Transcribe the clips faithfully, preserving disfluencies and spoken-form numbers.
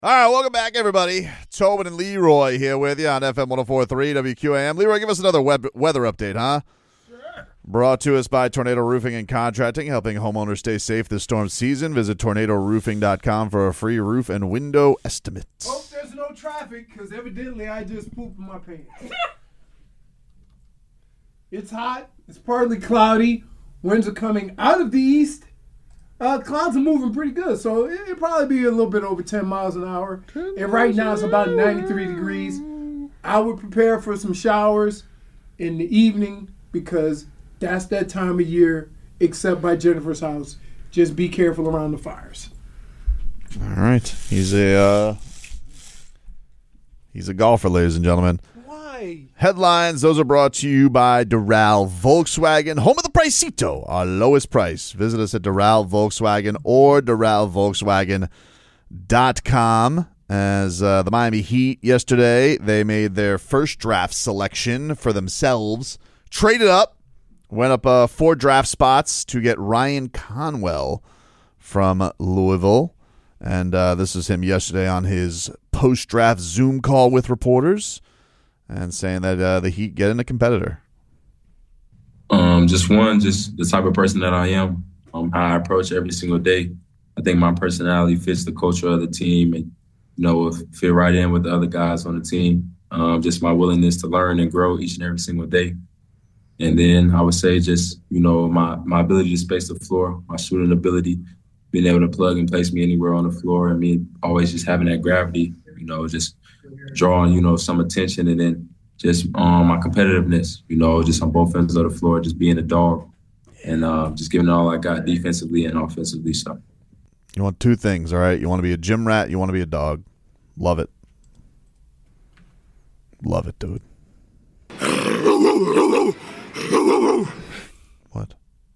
All right, welcome back, everybody. Tobin and Leroy here with you on F M one oh four point three W Q A M. Leroy, give us another web- weather update, huh? Sure. Brought to us by Tornado Roofing and Contracting, helping homeowners stay safe this storm season. Visit tornado roofing dot com for a free roof and window estimate. Hope there's no traffic, because evidently I just pooped in my pants. It's hot. It's partly cloudy. Winds are coming out of the east. Uh, clouds are moving pretty good, so it, it'll probably be a little bit over ten miles an hour. And right now it's about ninety-three degrees. I would prepare for some showers in the evening because that's that time of year, except by Jennifer's house. Just be careful around the fires. All right. He's a uh, he's a golfer, ladies and gentlemen. Why? Headlines, those are brought to you by Doral Volkswagen, home of the Pricito, our lowest price. Visit us at Doral Volkswagen or doral volkswagen dot com. As uh, the Miami Heat yesterday, they made their first draft selection for themselves, traded up, went up uh, four draft spots to get Ryan Conwell from Louisville. And uh, this is him yesterday on his post-draft Zoom call with reporters. And saying that uh, the Heat get in a competitor. Um, just one, just the type of person that I am, um, how I approach every single day. I think my personality fits the culture of the team and, you know, fit right in with the other guys on the team. Um, just my willingness to learn and grow each and every single day. And then I would say just, you know, my, my ability to space the floor, my shooting ability, being able to plug and place me anywhere on the floor, and me always just having that gravity, you know, just drawing, you know, some attention, and then just um, my competitiveness, you know, just on both ends of the floor, just being a dog and uh, just giving it all I got defensively and offensively. So, you want two things, all right? You want to be a gym rat, you want to be a dog. Love it. Love it, dude. What?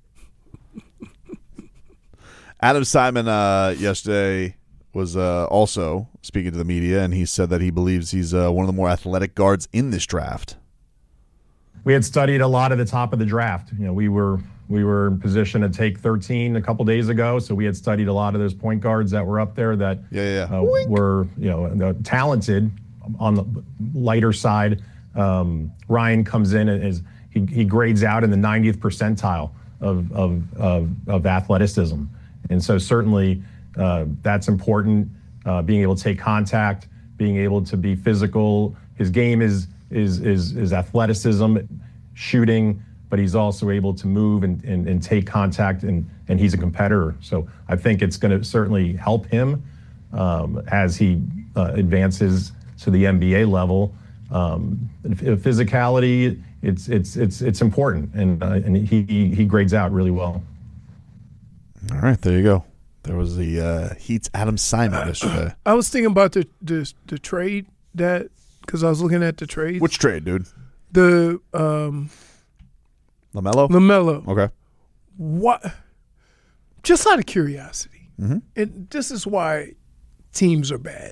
Adam Simon uh, yesterday was uh, also speaking to the media, and he said that he believes he's uh, one of the more athletic guards in this draft. We had studied a lot at the top of the draft. You know, we were we were in position to take thirteen a couple days ago, so we had studied a lot of those point guards that were up there that yeah, yeah. Uh, were you know talented on the lighter side. Um, Ryan comes in and is he, he grades out in the ninetieth percentile of of of, of athleticism, and so certainly. Uh, that's important. Uh, being able to take contact, being able to be physical. His game is is is is athleticism, shooting, but he's also able to move and, and, and take contact, and, and he's a competitor. So I think it's going to certainly help him um, as he uh, advances to the N B A level. Um, physicality, it's it's it's it's important, and uh, and he he grades out really well. All right, there you go. There was the uh, Heat's Adam Simon yesterday. I was thinking about the the, the trade that because I was looking at the trade. Which trade, dude? The um, LaMelo. LaMelo. Okay. What? Just out of curiosity, mm-hmm. and this is why teams are bad.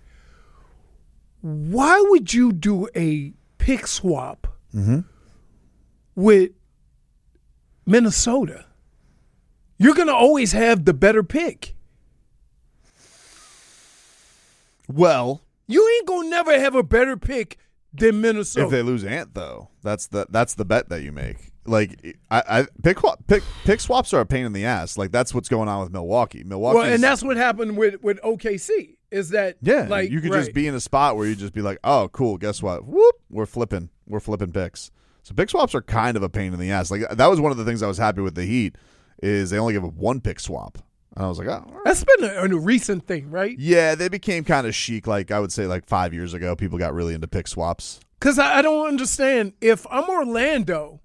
Why would you do a pick swap mm-hmm. with Minnesota? You're going to always have the better pick. Well, you ain't going to never have a better pick than Minnesota. If they lose Ant, though, that's the that's the bet that you make. Like, I, I pick pick pick swaps are a pain in the ass. Like, that's what's going on with Milwaukee. Milwaukee, well, and that's what happened with, with O K C. Is that yeah? Like you could right. just be in a spot where you just be like, oh, cool. Guess what? Whoop, we're flipping. We're flipping picks. So pick swaps are kind of a pain in the ass. Like, that was one of the things I was happy with the Heat. Is they only give a one pick swap. And I was like, oh. Right. That's been a, a recent thing, right? Yeah, they became kind of chic, like I would say like five years ago. People got really into pick swaps. Because I, I don't understand. If I'm Orlando,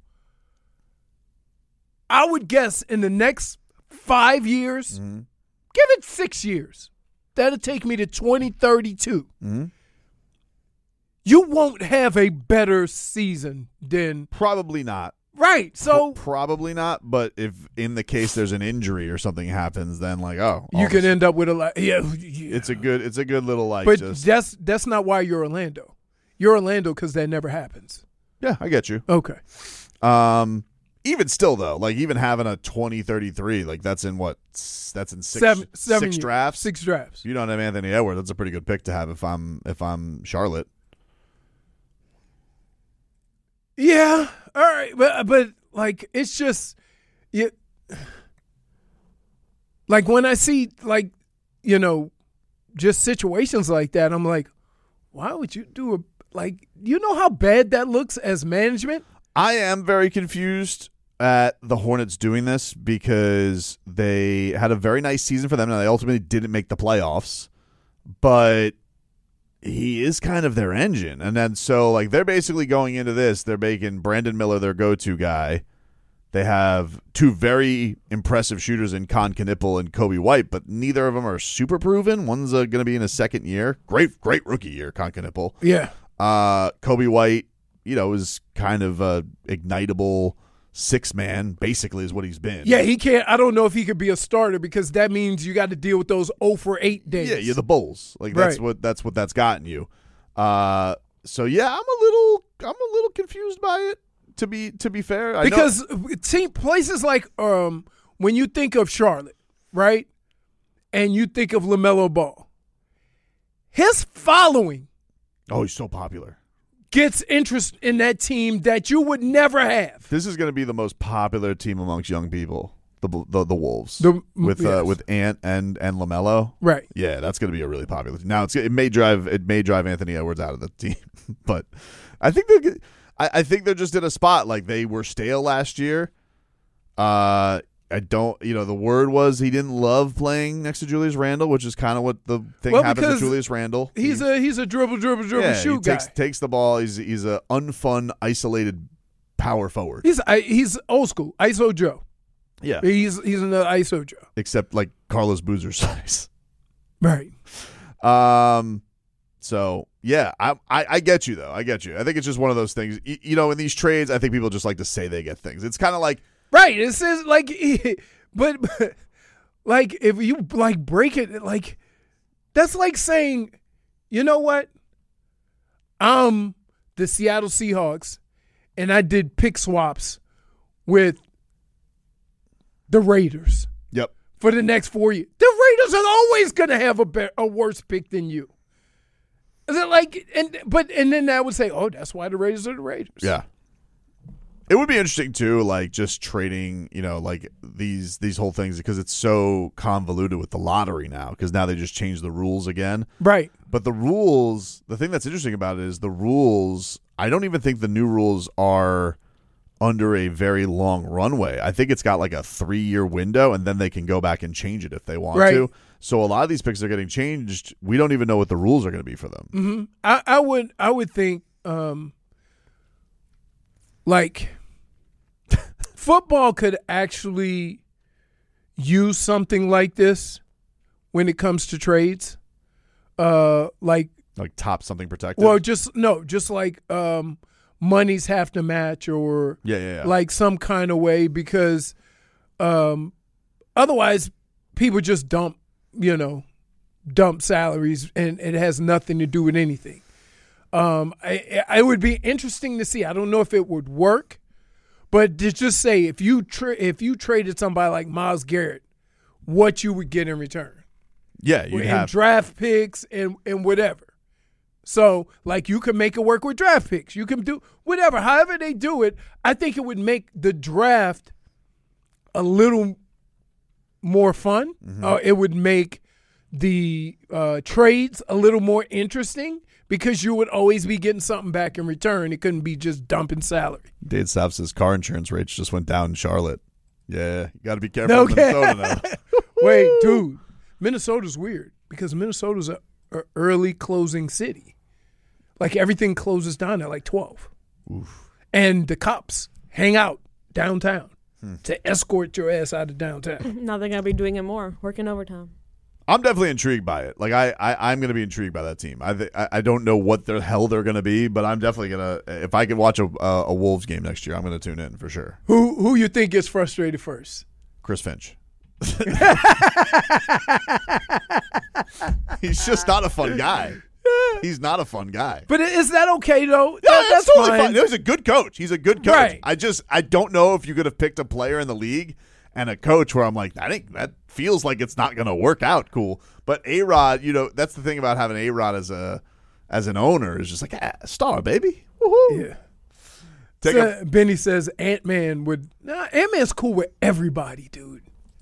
I would guess in the next five years, mm-hmm. give it six years. That'll take me to twenty thirty-two. Mm-hmm. You won't have a better season than. Probably not. Right, so probably not. But if in the case there's an injury or something happens, then like oh, you can end up with a lot. Yeah, yeah, it's a good, it's a good little like. But just, that's that's not why you're Orlando. You're Orlando because that never happens. Yeah, I get you. Okay. Um, even still though, like even having a twenty thirty-three, like that's in what? That's in six seven, seven six years, drafts. Six drafts. You don't have Anthony Edwards. That's a pretty good pick to have if I'm if I'm Charlotte. Yeah. All right, but but like it's just you. Like when I see like you know just situations like that, I'm like, why would you do a like? You know how bad that looks as management. I am very confused at the Hornets doing this because they had a very nice season for them. Now, they ultimately didn't make the playoffs, but he is kind of their engine. And then so, like, they're basically going into this, they're making Brandon Miller their go-to guy. They have two very impressive shooters in Con Knipple and Kobe White, but neither of them are super proven. One's uh, going to be in his second year. Great, great rookie year, Con Knipple. Yeah. Uh, Kobe White, you know, is kind of a ignitable six man, basically, is what he's been. Yeah, he can't. I don't know if he could be a starter because that means you got to deal with those oh for eight days. Yeah, you're the Bulls. Like that's Right. what that's what that's gotten you. Uh, so yeah, I'm a little I'm a little confused by it. To be to be fair, I because know. team places like um when you think of Charlotte, right, and you think of LaMelo Ball, his following Oh, he's so popular. gets interest in that team that you would never have. This is going to be the most popular team amongst young people. The the, the Wolves The- with yes. uh, with Ant and and LaMelo. Right. Yeah, that's going to be a really popular team. Now it's it may drive it may drive Anthony Edwards out of the team, but I think they're I, I think they're just in a spot like they were stale last year. Uh, I don't you know the word was he didn't love playing next to Julius Randle, which is kind of what the thing Well, happened to because Julius Randle. He's he, a he's a dribble dribble dribble yeah, shoot he takes guy. takes the ball. He's he's a unfun isolated power forward. He's I, he's old school I S O Joe. Yeah, He's he's another I S O Joe. except like Carlos Boozer size. Right. Um, so yeah, I, I I get you though. I get you. I think it's just one of those things. You, you know, in these trades, I think people just like to say they get things. It's kind of like Right. It says like, but, but like if you like break it, like that's like saying, you know what? I'm the Seattle Seahawks, and I did pick swaps with the Raiders yep. for the next four years. The Raiders are always going to have a be- a worse pick than you. Is it like and but and then I would say, oh, that's why the Raiders are the Raiders. Yeah. It would be interesting too, like just trading, you know, like these these whole things because it's so convoluted with the lottery now. Because now they just changed the rules again. Right. But the rules, the thing that's interesting about it is the rules. I don't even think the new rules are under a very long runway. I think it's got like a three year window, and then they can go back and change it if they want Right. to. So a lot of these picks are getting changed. We don't even know what the rules are going to be for them. Mm-hmm. I, I would I would think um, like football could actually use something like this when it comes to trades. Uh, like Like top something protected. well, just no, just like um, monies have to match or yeah, yeah, yeah. like some kind of way because um, otherwise people just dump, you know, dump salaries and it has nothing to do with anything. Um, I, I, it would be interesting to see. I don't know if it would work, but to just say if you tra- if you traded somebody like Myles Garrett, what you would get in return. yeah, you and have draft picks and, and whatever. So, like, you can make it work with draft picks. You can do whatever. However they do it, I think it would make the draft a little more fun. Mm-hmm. Uh, it would make the uh, trades a little more interesting because you would always be getting something back in return. It couldn't be just dumping salary. Dave Saps' car insurance rates just went down in Charlotte. Yeah, you got to be careful in Okay. Minnesota now. Wait, dude. Minnesota's weird because Minnesota's a, a early closing city. Like everything closes down at like twelve. Oof. And the cops hang out downtown Hmm. to escort your ass out of downtown. Now they're going to be doing it more, working overtime. I'm definitely intrigued by it. Like I, I I'm going to be intrigued by that team. I, th- I I don't know what the hell they're going to be, but I'm definitely going to. If I can watch a, a a Wolves game next year, I'm going to tune in for sure. Who who you think gets frustrated first? Chris Finch. He's just not a fun guy. He's not a fun guy. But is that okay though? Yeah, That- that's that's totally fine. fine. No, he's a good coach. He's a good coach. Right. I just I don't know if you could have picked a player in the league and a coach where I'm like, I think that feels like it's not going to work out. Cool. But A-Rod, you know, that's the thing about having A-Rod as a as an owner is just like, ah, star, baby. Woohoo. Yeah. Take So, a, Benny says Ant-Man would. Nah, Ant-Man's cool with everybody, dude.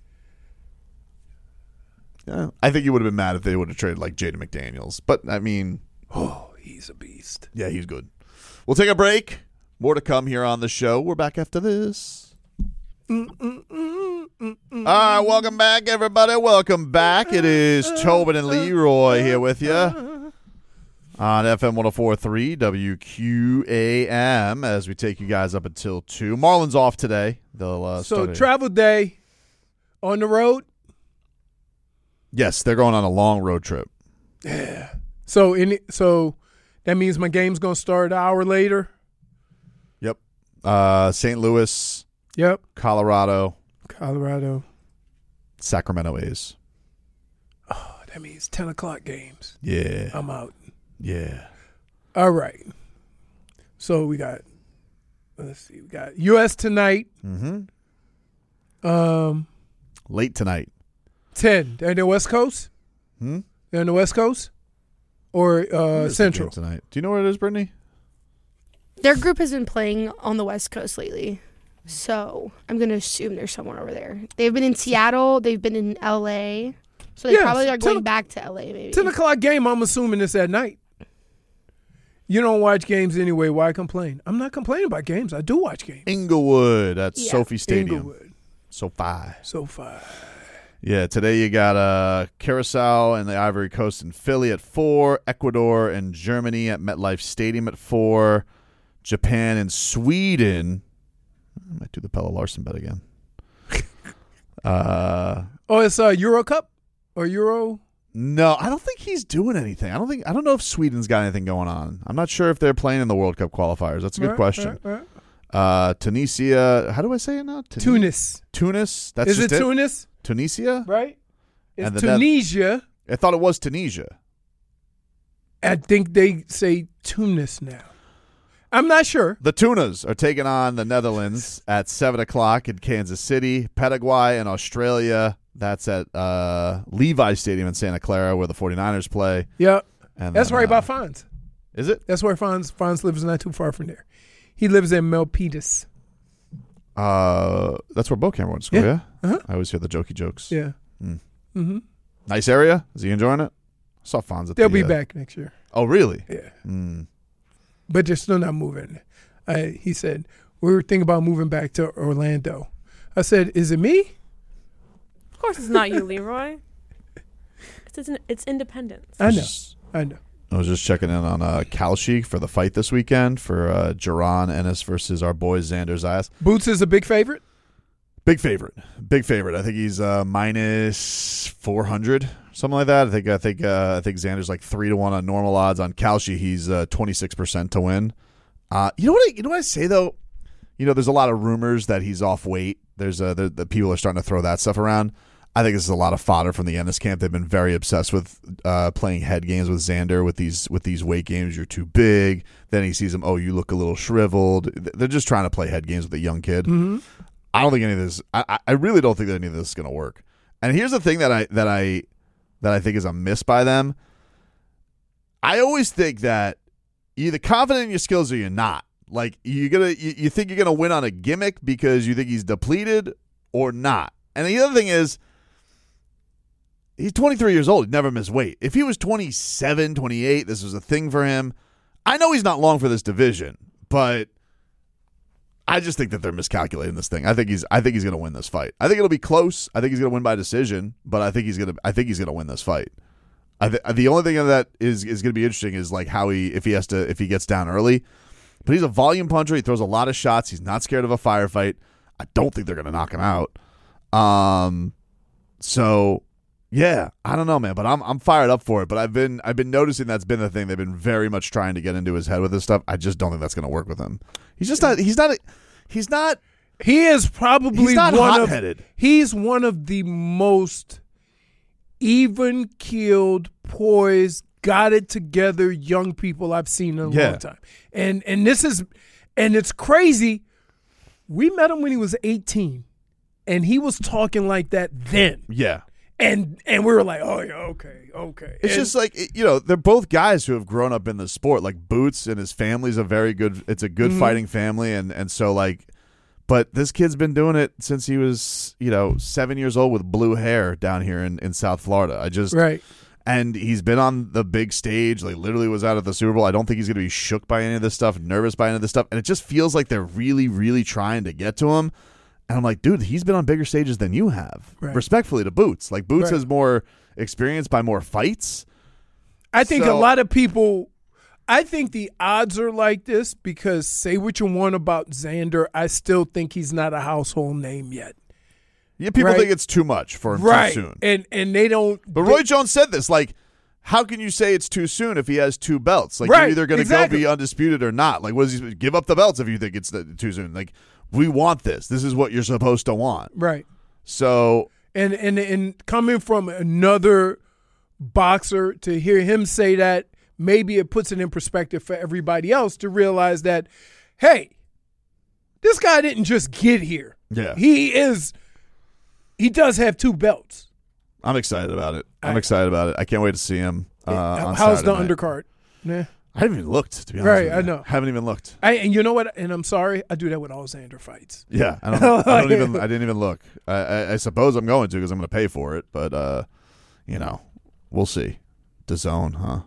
yeah, I think you would have been mad if they would have traded like Jaden McDaniels. But, I mean, Oh, he's a beast. yeah, he's good. We'll take a break. More to come here on the show. We're back after this. All right, welcome back, everybody. Welcome back. It is Tobin and Leroy here with you on F M one oh four point three W Q A M as we take you guys up until two. Marlon's off today. They'll uh, So start it. travel day on the road. Yes, they're going on a long road trip. So in so that means my game's gonna start an hour later. Yep. Uh, Saint Louis, Yep. Colorado, Colorado. Sacramento A's. Oh, that means ten o'clock games. Yeah. I'm out. Yeah. All right. So we got. Let's see. We got U S tonight. Mm-hmm. Um, Late tonight. ten. They're in the West Coast. Hmm? They're in the West Coast, or uh, Where's the Central. game tonight. Do you know where it is, Brittany? Their group has been playing on the West Coast lately, so I'm going to assume they're somewhere over there. They've been in Seattle. They've been in L A, so they Yes, probably are ten going o- back to L A maybe. Ten o'clock game. I'm assuming it's at night. You don't watch games anyway. Why complain? I'm not complaining about games. I do watch games. Inglewood at Yeah. Sophie Stadium. Inglewood. SoFi. So far. Yeah, today you got uh, Curacao and the Ivory Coast and Philly at four, Ecuador and Germany at MetLife Stadium at four, Japan and Sweden. I might do the Pella Larson bet again. uh, Oh, it's uh, Euro Cup or Euro. no, I don't think he's doing anything. I don't think. I don't know if Sweden's got anything going on. I'm not sure if they're playing in the World Cup qualifiers. That's a good Right, question. right, right. Uh, Tunisia. How do I say it now? Tuni- Tunis. Tunis. That's Is just it Tunis? Tunisia. Right? It's And the Neth- Tunisia. I thought it was Tunisia. I think they say Tunis now. I'm not sure. The Tunas are taking on the Netherlands at seven o'clock in Kansas City. Paraguay and Australia. That's at uh, Levi Stadium in Santa Clara where the 49ers play. Yeah. And That's then, right uh, by Fonz. Is it? That's where Fonz, Fonz lives, not too far from there. He lives in Milpitas. Uh, that's where Bo Cameron went to school, yeah? Yeah. Uh-huh. I always hear the jokey jokes. Yeah. Mm. Mm-hmm. Nice area? Is he enjoying it? I saw Fonz at They'll the, be uh, back next year. Oh, really? Yeah. Mm. But they're still not moving. I, he said, we were thinking about moving back to Orlando. I said, is it me? Of course, it's not you, Leroy. It's it's, it's independence. I know. Just- I know. I was just checking in on uh, Kalshi for the fight this weekend for uh, Jaron Ennis versus our boy Xander Zayas. Boots is a big favorite. Big favorite, big favorite. I think he's uh, minus four hundred, something like that. I think I think uh, I think Xander's like three to one on normal odds. On Kalshi, he's uh, twenty six percent to win. Uh, you know what? I, you know what I say though. You know, there's a lot of rumors that he's off weight. There's uh, the, the people are starting to throw that stuff around. I think this is a lot of fodder from the Ennis camp. They've been very obsessed with uh, playing head games with Xander with these with these weight games. You're too big. Then he sees him. Oh, you look a little shriveled. They're just trying to play head games with a young kid. Mm-hmm. I don't think any of this. I, I really don't think that any of this is going to work. And here's the thing that I that I that I think is a miss by them. I always think that you're either confident in your skills or you're not. Like you're gonna you, you think you're gonna win on a gimmick because you think he's depleted or not. And the other thing is, he's twenty-three years old. He never missed weight. If he was twenty-seven, twenty-eight, this was a thing for him. I know he's not long for this division, but I just think that they're miscalculating this thing. I think he's I think he's going to win this fight. I think it'll be close. I think he's going to win by decision, but I think he's going to I think he's going to win this fight. I th- the only thing that is is going to be interesting is like how he if he has to if he gets down early. But he's a volume puncher. He throws a lot of shots. He's not scared of a firefight. I don't think they're going to knock him out. Um, so yeah, I don't know, man, but I'm I'm fired up for it. But I've been I've been noticing that's been the thing. They've been very much trying to get into his head with this stuff. I just don't think that's going to work with him. He's just not. He's not. A, he's not. He is probably He's not one hot-headed. of he's one of the most even-keeled, poised got it together young people I've seen in a Yeah. long time. And and this is and it's crazy. We met him when he was eighteen, and he was talking like that then. Yeah. And and we were like, oh yeah, okay, okay. It's And- just like, you know, they're both guys who have grown up in the sport. Like Boots and his family's a very good, it's a good Mhm. fighting family. And, and so, like, but this kid's been doing it since he was, you know, seven years old with blue hair down here in, in South Florida. I just, right. and he's been on the big stage, like literally was out at the Super Bowl. I don't think he's going to be shook by any of this stuff, nervous by any of this stuff. And it just feels like they're really, really trying to get to him. And I'm like, dude, he's been on bigger stages than you have. Right. Respectfully to Boots. Like, Boots Right. has more experience by more fights. I think So- a lot of people, I think the odds are like this because say what you want about Xander, I still think he's not a household name yet. Yeah, people Right. think it's too much for him Right. too soon. And and they don't. But Roy Jones said this, like, how can you say it's too soon if he has two belts? Like, Right, you're either going to exactly. go be undisputed or not. Like, what does he give up the belts if you think it's the, too soon? Like, we want this. This is what you're supposed to want. Right. So, And and and coming from another boxer to hear him say that, maybe it puts it in perspective for everybody else to realize that, hey, this guy didn't just get here. yeah, He is. He does have two belts. I'm excited about it. I'm I- excited about it. I can't wait to see him. Uh, on How's the Saturday night. undercard? Nah. I haven't even looked, to be honest. Right, with you. I know. Haven't even looked. I, and you know what? And I'm sorry, I do that with all Xander fights. Yeah, I don't, I don't even. I didn't even look. I, I, I suppose I'm going to because I'm going to pay for it. But uh, you know, we'll see. DAZN, huh?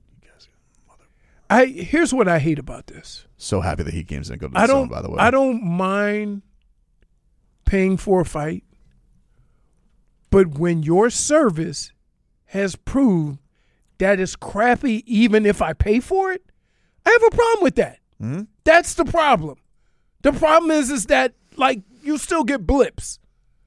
I here's what I hate about this. So happy that Heat games didn't go to I DAZN. don't. By the way, I don't mind paying for a fight, but when your service has proved that it's crappy, even if I pay for it, I have a problem with that. Mm-hmm. That's the problem. The problem is, is that like you still get blips.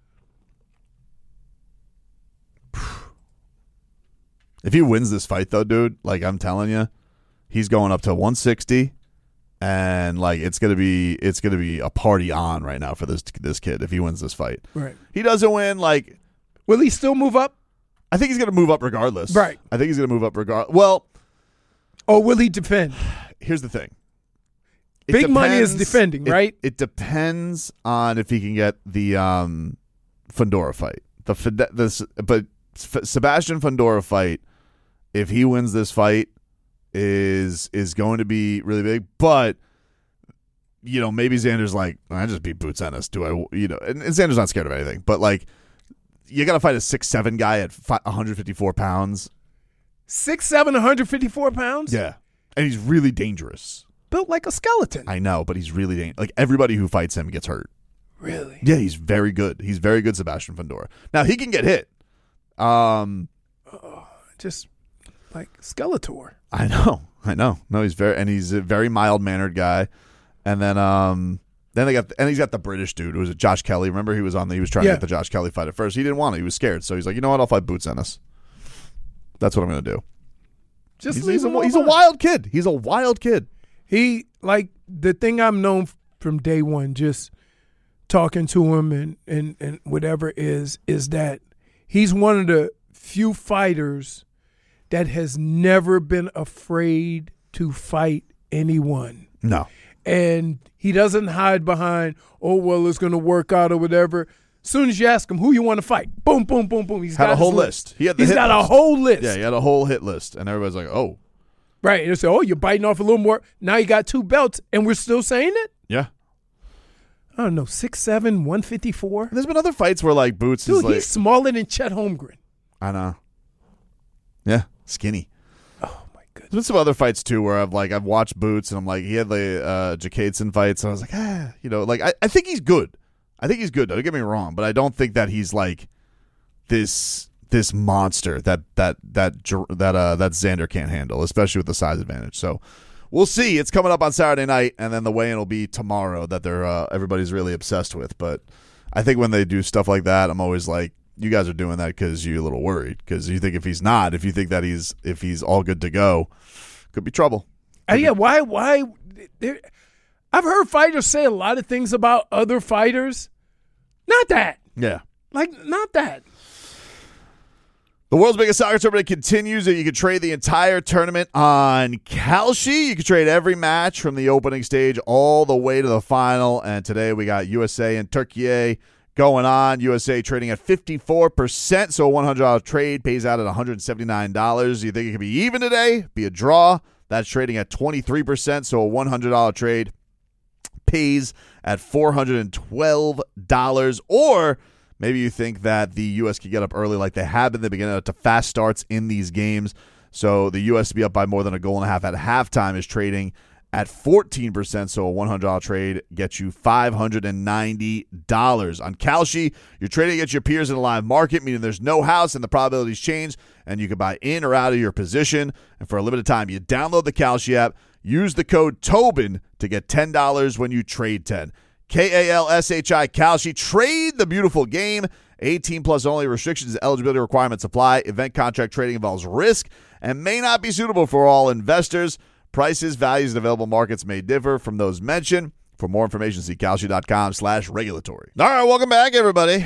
If he wins this fight, though, dude, like I'm telling you, he's going up to one sixty, and like it's gonna be it's gonna be a party on right now for this this kid if he wins this fight. Right. He doesn't win, like Will he still move up, I think he's gonna move up regardless. Right. I think he's gonna move up regardless. Well, or will he defend? here's the thing. It Big money is depends- defending, it- right? It depends on if he can get the um, Fundora fight. The Fide- this, but F- Sebastian Fundora fight, if he wins this fight, is is going to be really big. But you know, maybe Xander's like, I just beat Boots Ennis. Do I? You know, and, and Xander's not scared of anything. But like, you got to fight a six seven guy at fi- one fifty-four pounds. Six seven, one hundred fifty-four pounds. Yeah, and he's really dangerous. Built like a skeleton. I know, but he's really dangerous. Like everybody who fights him gets hurt. Really? Yeah, he's very good. He's very good, Sebastian Fundora. Now he can get hit. Um, Just like Skeletor. I know, I know. No, he's very and he's a very mild mannered guy. And then, um, then they got and he's got the British dude who was it Josh Kelly. Remember he was on the he was trying Yeah. to get the Josh Kelly fight at first. He didn't want it. He was scared. So he's like, you know what? I'll fight Boots Ennis. That's what I'm going to do. Just He's, leave he's, him a, he's a alone. wild kid. He's a wild kid. He like the thing I'm known f- from day one, just talking to him and, and, and whatever is is that he's one of the few fighters that has never been afraid to fight anyone. No. And he doesn't hide behind, oh well, it's gonna work out or whatever. As soon as you ask him who you want to fight, boom, boom, boom, boom. He's Had got a whole his list. He had the He's hit got a list. whole list. Yeah, he had a whole hit list, and everybody's like, "Oh, Right. And they say, oh, you're biting off a little more. Now you got two belts, and we're still saying it? yeah." I don't know, six seven, one fifty-four. There's been other fights where like Boots Dude, is like, he's smaller than Chet Holmgren. I know, yeah, skinny. Oh, my goodness. There's been some other fights too where I've like I've watched Boots and I'm like he had the uh, Jacadson fights and I was like ah you know like I, I think he's good. I think he's good. Don't get me wrong, but I don't think that he's like this this monster that that that Jer- that uh that Xander can't handle, especially with the size advantage. So we'll see. It's coming up on Saturday night, and then the weigh-in will be tomorrow that they're uh, everybody's really obsessed with. But I think when they do stuff like that, I'm always like, you guys are doing that because you're a little worried because you think if he's not, if you think that he's if he's all good to go, could be trouble. Uh, yeah, why? Why? there- I've heard fighters say a lot of things about other fighters. Not that. Yeah. Like, not that. The world's biggest soccer tournament continues, and you can trade the entire tournament on Kalshi. You can trade every match from the opening stage all the way to the final. And today we got U S A and Turkey going on. U S A trading at fifty-four percent, so a one hundred dollars trade pays out at one hundred seventy-nine dollars. You think it could be even today? Be a draw. That's trading at twenty-three percent, so a one hundred dollars trade pays at four hundred twelve dollars. Or maybe you think that the U S could get up early like they have been. They've been getting to fast starts in these games. So the U S to be up by more than a goal and a half at halftime is trading at fourteen percent. So a one hundred dollars trade gets you five hundred ninety dollars. On Kalshi, you're trading against your peers in a live market, meaning there's no house and the probabilities change, and you can buy in or out of your position. And for a limited time, you download the Kalshi app, use the code Tobin to get ten dollars when you trade ten. K A L S H I, Kalshi. Trade the beautiful game. eighteen plus only. Restrictions and eligibility requirements apply. Event contract trading involves risk and may not be suitable for all investors. Prices, values, and available markets may differ from those mentioned. For more information, see Kalshi.com slash regulatory. All right, welcome back, everybody.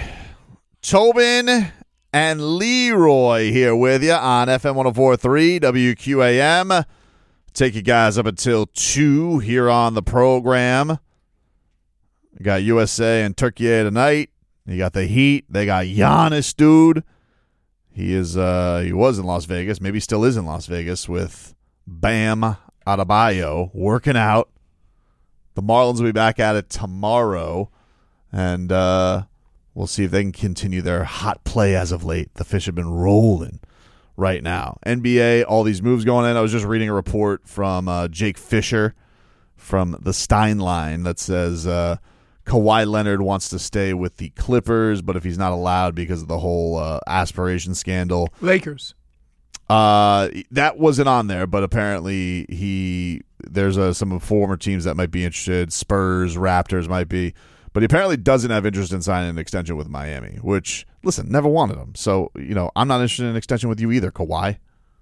Tobin and Leroy here with you on F M one oh four point three W Q A M. Take you guys up until two here on the program. You got U S A and Turkey tonight. You got the Heat. They got Giannis, dude. He is. Uh, he was in Las Vegas. Maybe still is in Las Vegas with Bam Adebayo working out. The Marlins will be back at it tomorrow, and uh, we'll see if they can continue their hot play as of late. The Fish have been rolling right now. N B A, all these moves going in. I was just reading a report from uh, Jake Fisher from the Stein line that says uh, Kawhi Leonard wants to stay with the Clippers, but if he's not allowed because of the whole uh, aspiration scandal. Lakers. Uh, that wasn't on there, but apparently he there's uh, some former teams that might be interested. Spurs, Raptors might be. But he apparently doesn't have interest in signing an extension with Miami, which, listen, never wanted him. So, you know, I'm not interested in an extension with you either, Kawhi.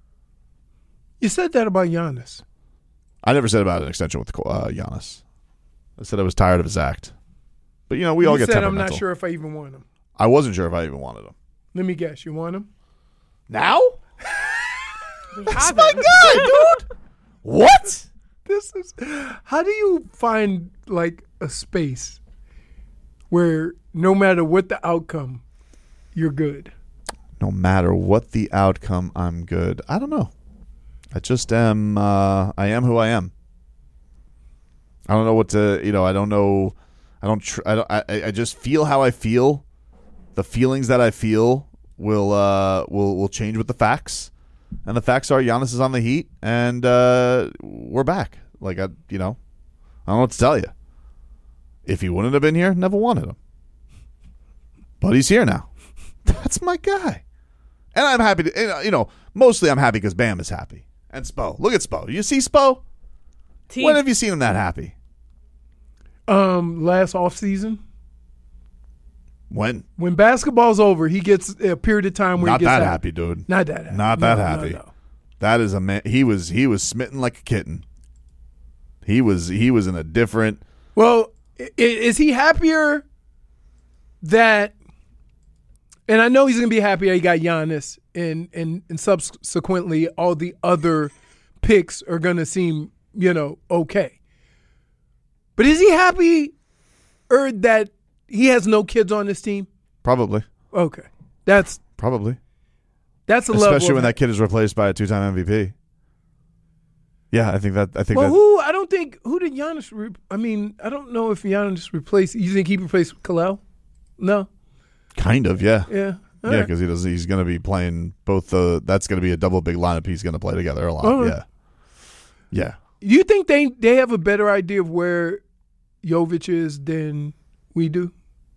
You said that about Giannis. I never said about an extension with uh, Giannis. I said I was tired of his act. But, you know, we you all get said temperamental. I'm not sure if I even want him. I wasn't sure if I even wanted him. Let me guess. You want him? Now? We That's have my him. guy, dude. What? This is. How do you find like a space where no matter what the outcome, you're good? No matter what the outcome, I'm good. I don't know. I just am. Uh, I am who I am. I don't know what to. You know. I don't know. I don't. Tr- I don't. I, I just feel how I feel. The feelings that I feel will uh, will will change with the facts. And the facts are Giannis is on the Heat, and uh, we're back. Like, I, you know, I don't know what to tell you. If he wouldn't have been here, never wanted him. But he's here now. That's my guy. And I'm happy to, you know, mostly I'm happy because Bam is happy. And Spo. Look at Spo. You see Spo? Team. When have you seen him that happy? Um, last off season. When? When basketball's over, he gets a period of time where Not he gets that happy. happy, dude. Not that happy. Not that No, no, happy. no. That is a man. He was he was smitten like a kitten. He was he was in a different. Well, i- is he happier that? And I know he's gonna be happier he got Giannis, and and and subsequently all the other picks are gonna seem, you know, okay. But is he happy, or that he has no kids on this team? Probably. Okay, that's Probably. that's a level. Especially of- when that kid is replaced by a two-time M V P. Yeah, I think that. I think Well, that. who? I don't think who did Giannis. Re- I mean, I don't know if Giannis replaced. You think he replaced Kalel? No. Kind of, yeah. Yeah. All Yeah, right. because he does. He's going to be playing both the. That's going to be a double big lineup. He's going to play together a lot. All right. Yeah, yeah. Do you think they they have a better idea of where Jovic is than we do?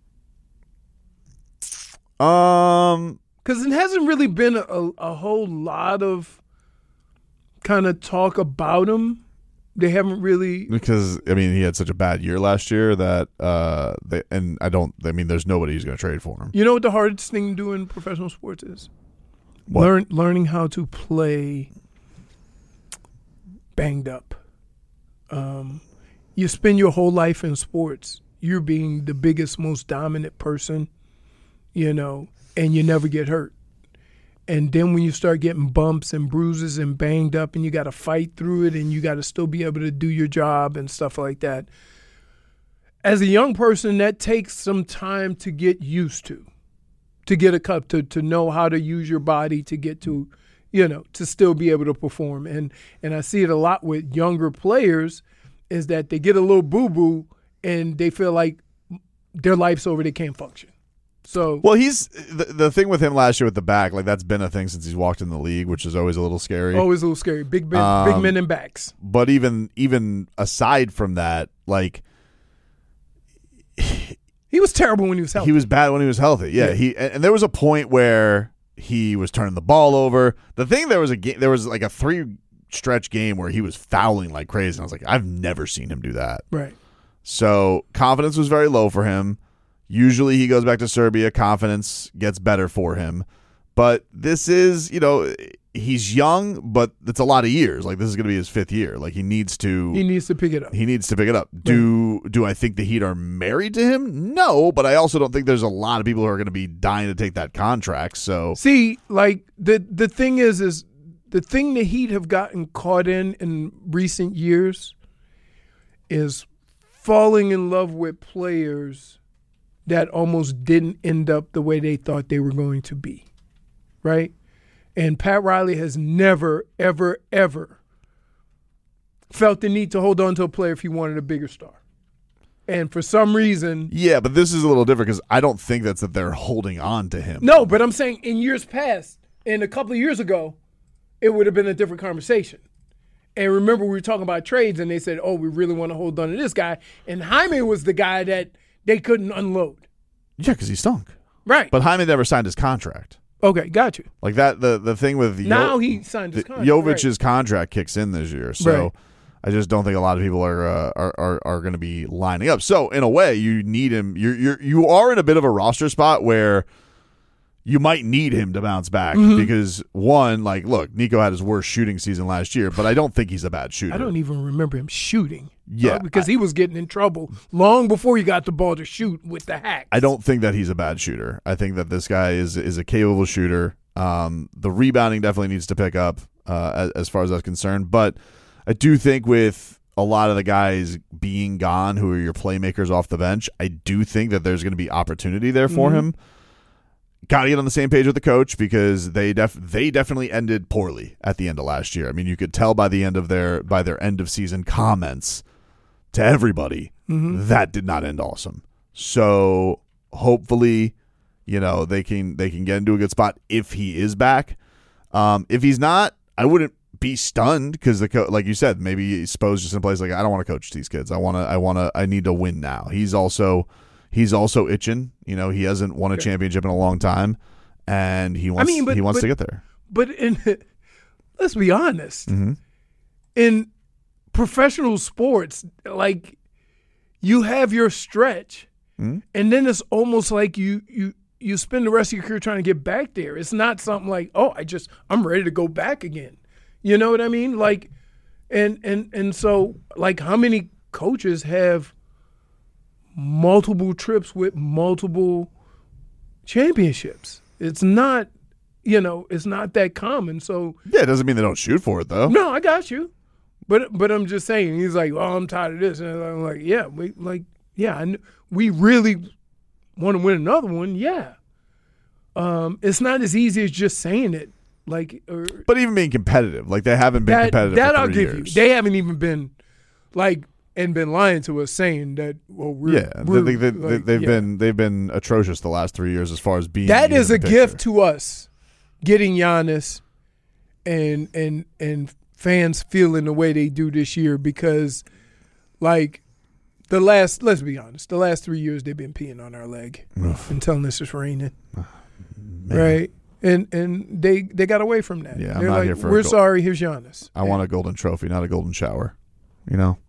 Um, Because it hasn't really been a, a, a whole lot of kind of talk about him. They haven't really. because I mean, he had such a bad year last year that uh, they, and I don't. I mean, there's nobody who's going to trade for him. You know what the hardest thing to do in professional sports is? What? Learn learning how to play banged up. Um, you spend your whole life in sports. You're being the biggest, most dominant person, you know, and you never get hurt. And then when you start getting bumps and bruises and banged up and you got to fight through it and you got to still be able to do your job and stuff like that. As a young person, that takes some time to get used to, to get a cup, to, to know how to use your body to get to, you know, to still be able to perform. And and I see it a lot with younger players is that they get a little boo-boo and they feel like their life's over, they can't function. So well, he's the, the thing with him last year with the back, like that's been a thing since he's walked in the league, which is always a little scary. Always a little scary. Big men, um, big men and backs. But even even aside from that, like he was terrible when he was healthy. He was bad when he was healthy. Yeah, Yeah. he and, and there was a point where he was turning the ball over. The thing there was a game, there was like a three stretch game where he was fouling like crazy. And I was like, I've never seen him do that. Right. So confidence was very low for him. Usually he goes back to Serbia, confidence gets better for him. But this is, you know, he's young, but it's a lot of years. Like this is going to be his fifth year. Like he needs to He needs to pick it up. he needs to pick it up. Do do I think the Heat are married to him? No, but I also don't think there's a lot of people who are going to be dying to take that contract. So See, like the the thing is is the thing the Heat have gotten caught in in recent years is falling in love with players that almost didn't end up the way they thought they were going to be, right? And Pat Riley has never, ever, ever felt the need to hold on to a player if he wanted a bigger star. And for some reason, yeah, but this is a little different because I don't think that's that they're holding on to him. no, but I'm saying in years past, and a couple of years ago, it would have been a different conversation. And remember, we were talking about trades, and they said, oh, we really want to hold on to this guy. And Jaime was the guy that they couldn't unload. Yeah, because he stunk. Right. But Hyman never signed his contract. Okay, got you. Like that, the the thing with Yo- Now he signed his the- contract. Jovic's right. contract kicks in this year, so Right. I just don't think a lot of people are uh, are are, are going to be lining up. So in a way, you need him. You're you're you are in a bit of a roster spot where you might need him to bounce back Mm-hmm. because one, like, look, Nico had his worst shooting season last year, but I don't think he's a bad shooter. I don't even remember him shooting. Yeah, uh, because he was getting in trouble long before he got the ball to shoot with the hacks. I don't think that he's a bad shooter. I think that this guy is is a capable shooter. Um, the rebounding definitely needs to pick up uh, as, as far as that's concerned. But I do think with a lot of the guys being gone who are your playmakers off the bench, I do think that there's going to be opportunity there for Mm-hmm. him. Got to get on the same page with the coach because they def- they definitely ended poorly at the end of last year. I mean, you could tell by the end of their by their end of season comments to everybody Mm-hmm. that did not end awesome. So hopefully, you know, they can they can get into a good spot if he is back. Um, if he's not, I wouldn't be stunned because the co- like you said, maybe Spo's just in a place like I don't want to coach these kids. I want to I want to I need to win now. He's also he's also itching. You know, he hasn't won a Okay. championship in a long time, and he wants mean, but- he wants but- to get there. But in, let's be honest, Mm-hmm. in professional sports, like you have your stretch, Mhm. and then it's almost like you you you spend the rest of your career trying to get back there. It's not something like, oh, I just I'm ready to go back again. You know what I mean? Like, and and and so like, how many coaches have multiple trips with multiple championships? It's not, you know, it's not that common. So Yeah, it doesn't mean they don't shoot for it though. no, I got you. But but I'm just saying, he's like, oh, I'm tired of this. And I'm like, yeah, we like, yeah, I kn- we really want to win another one. Yeah. Um, it's not as easy as just saying it. Like, or, But even being competitive, like they haven't been that, competitive that for I'll three give years. you. They haven't even been like and been lying to us saying that. Well, we're, Yeah, we're, they, they, like, they, have yeah. been they've been atrocious the last three years as far as being. That in is the a picture. gift to us, getting Giannis, and and and fans feeling the way they do this year because, like, the last let's be honest, the last three years they've been peeing on our leg and telling us it's raining, right? And and they they got away from that. Yeah, I'm They're not like, here for a we're goal. sorry. Here's Giannis. I want a golden trophy, not a golden shower. You know.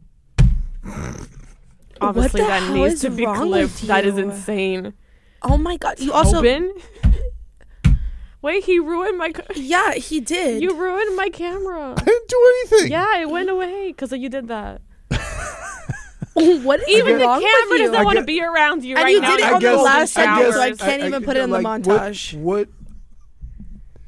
Obviously, the that hell needs is to be wrong clipped. with That is you? insane. Oh my God! You also, Open? Wait, he ruined my. ca- yeah, he did. You ruined my camera. I didn't do anything. Yeah, it went away because you did that. what is Even the wrong camera with you? doesn't I want to guess- be around you And right you now. did it I on the guess- last I episode, guess- so I can't I- even I- put it in the like, montage. What, what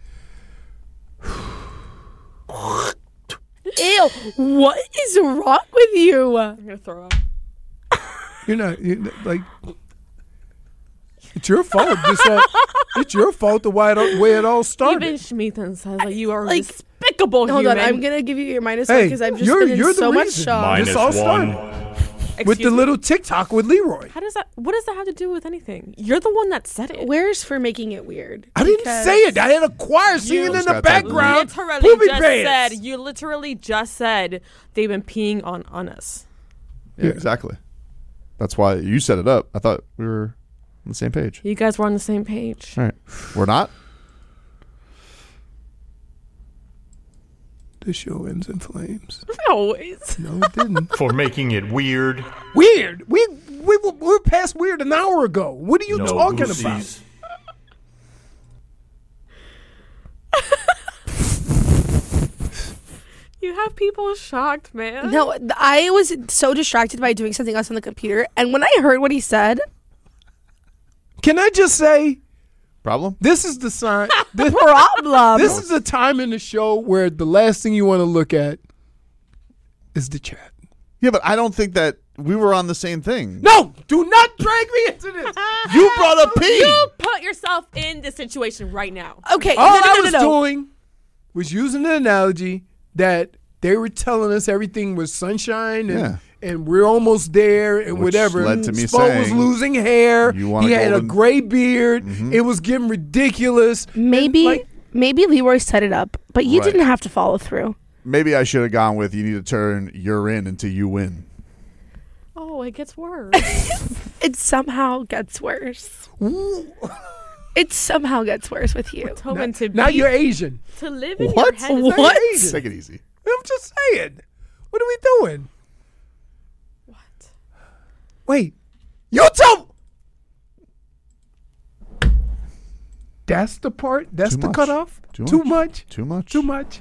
no. What is wrong with you? I'm gonna throw up. You're not you're, like. It's your fault. This all, it's your fault the way it, way it all started. Even Schmeathan says that you are Like, a despicable Hold human. on, I'm gonna give you your minus one Hey, because I've just you're- been in you're the so much reason. shock. Minus This all started one. with Excuse the me? little TikTok with Leroy. How does that? What does that have to do with anything? You're the one that said it. Where's for making it weird? I didn't Because- say it. I had a choir singing in just the gotta take the background. literally Poopy just pants. said. You literally just said they've been peeing on on us. Yeah, exactly. That's why you set it up. I thought we were on the same page. You guys were on the same page. All right. We're not? The show ends in flames. Always. No, it didn't. For making it weird. Weird. We we were, we were past weird an hour ago. What are you No talking goosies. You have people shocked, man. No, th- I was so distracted by doing something else on the computer, and when I heard what he said, about? Can I just say Problem? this is the sign? This, problem. this is the time in the show where the last thing you want to look at is the chat. Yeah, but I don't think that we were on the same thing. No, do not drag me into this. You brought up P. You put yourself in this situation right now. Okay, All no, no, I no, was no, no. doing was using the analogy that they were telling us everything was sunshine and, Yeah. and we're almost there and Which whatever. led to me Spo was saying, losing hair. you want He a had golden- a gray beard. Mhm. It was getting ridiculous. Maybe, And, like, maybe Leroy set it up, but you Right. didn't have to follow through. Maybe I should have gone with you need to turn you're in until you win. Oh, it gets worse. It somehow gets worse. It somehow gets worse with you. Tobin, to now be, you're Asian. to live in What? your head. Is What? What? Asian. Take it easy. I'm just saying. What are we doing? What? Wait. YouTube! That's the part? That's Too the much. cutoff? Too Too much. much? Too much. Too much?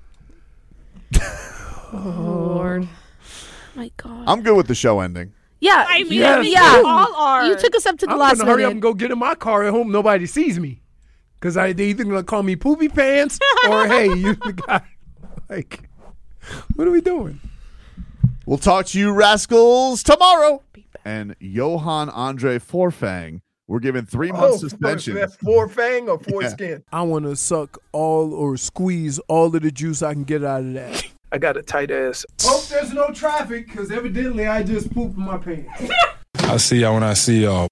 Lord. My God. I'm good with the show ending. yeah, I mean, Yes. I mean, yeah. you all are. You took us up to the I'm last gonna hurry up and minute. go get in my car at home. Nobody sees me. Because I they either gonna call me poopy pants or hey, you the guy. Like, what are we doing? We'll talk to you rascals tomorrow. And Johan Andre Forfang, we're giving three months suspension. four fang or foreskin? I want to suck all or squeeze all of the juice I can get out of that. I got a tight ass. Hope there's no traffic because evidently I just pooped in my pants. I'll see y'all when I see y'all.